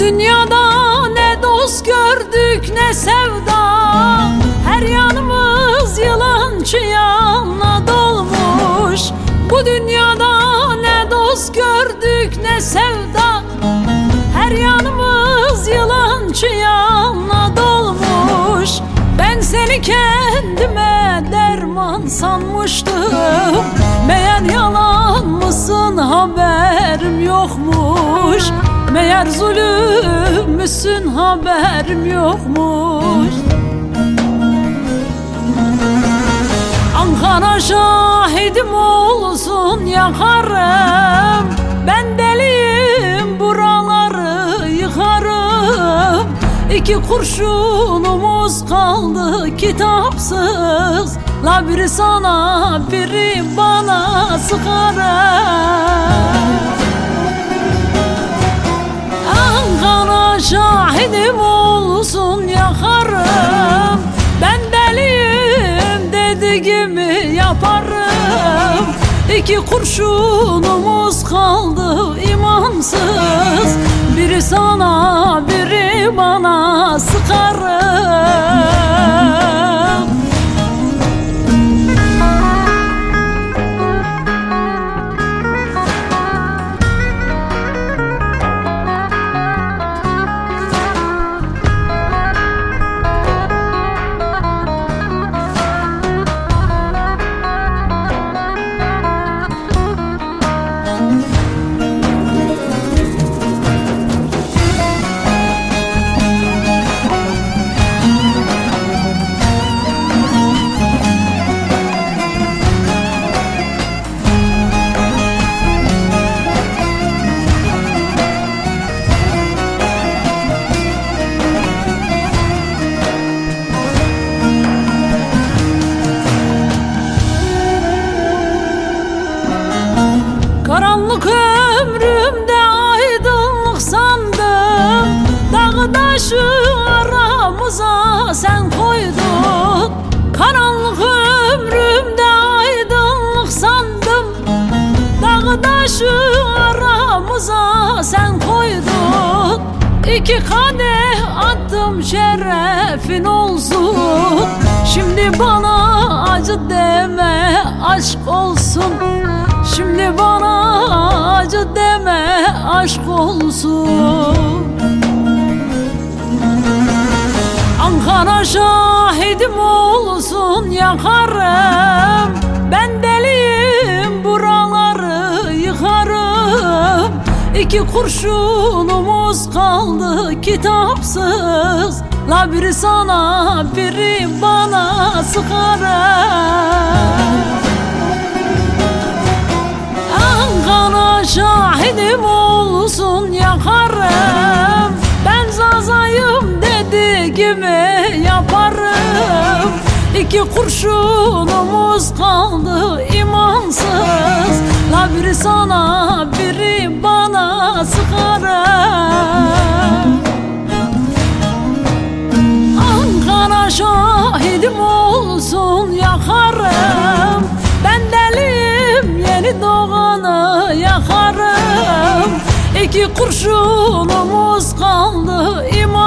dünyada ne dost gördük ne sevda, her yanımız yılan çıyanla dolmuş. Bu dünyada ne dost gördük ne sevda, her yanımız yılan çıyanla dolmuş. Ben seni kendime derman sanmıştım, meğer yalan mısın haberim yokmuş. Meğer zulüm müsün haberim yokmuş. Ankara şahidim olsun yakarım, ben deliyim buraları yıkarım. İki kurşunumuz kaldı kitapsız, la biri sana biri bana sıkarım. Ankara şahidim olsun yakarım, ben deliyim dediğimi yaparım. İki kurşunumuz kaldı imansız, biri sana biri bana sıkarım. Karanlık ömrümde aydınlık sandım, dağı taşı aramıza sen koydun. Karanlık ömrümde aydınlık sandım, dağı taşı aramıza sen koydun. İki kadeh attım şerefin olsun, şimdi bana acı deme aşk olsun. Şimdi bana acı deme aşk olsun. Ankara şahidim olsun yakarım, ben deliyim buraları yıkarım. İki kurşunumuz kaldı kitapsız, la biri sana biri bana sıkarım. Ankara şahidim olsun yakarım, ben zazayım dediğimi yaparım. İki kurşunumuz kaldı imansız, la biri sana biri bana sıkarım. Ankara şahidim olsun yakarım, ben deliyim yeni doğanı yakarım. İki kurşunumuz kaldı iman